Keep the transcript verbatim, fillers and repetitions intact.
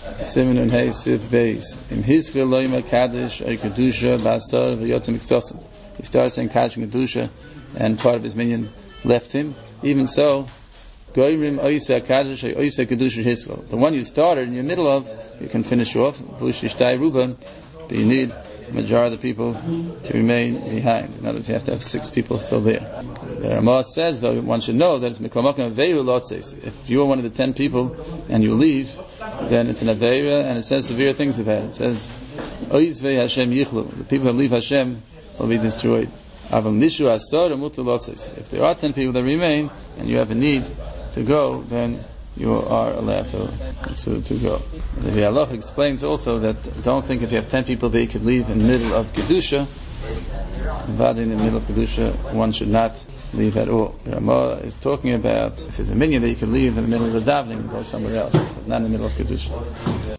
Simen and Hay Siv Beis. In his Loima Kaddish or Kedusha Basar V'Yotzim Miktosim. He started saying Kaddish and Kedusha, and part of his minion left him. Even so, Goyrim Oisa Kaddish or Oisa Kedusha Hiskel. The one you started in the middle of, you can finish off. Vushishtai Ruban, but you need the majority of the people to remain behind. In other words, you have to have six people still there. The Ramah says, though, one should know that it's Mikomakim Aveyu Lotzes. If you are one of the ten people and you leave, then it's an Aveira, and it says severe things about it. It says, Oizvei Hashem Yichlu. The people that leave Hashem will be destroyed. Aval Nishu Asar Mutu Lotzes. If there are ten people that remain, and you have a need to go, then you are allowed to, to, to go. The Halach explains also that don't think if you have ten people that you could leave in the middle of Kedusha, but in the middle of Kedusha, one should not leave at all. The Ramah is talking about, if there's a minion that you can leave in the middle of the davening and go somewhere else, but not in the middle of Kedusha.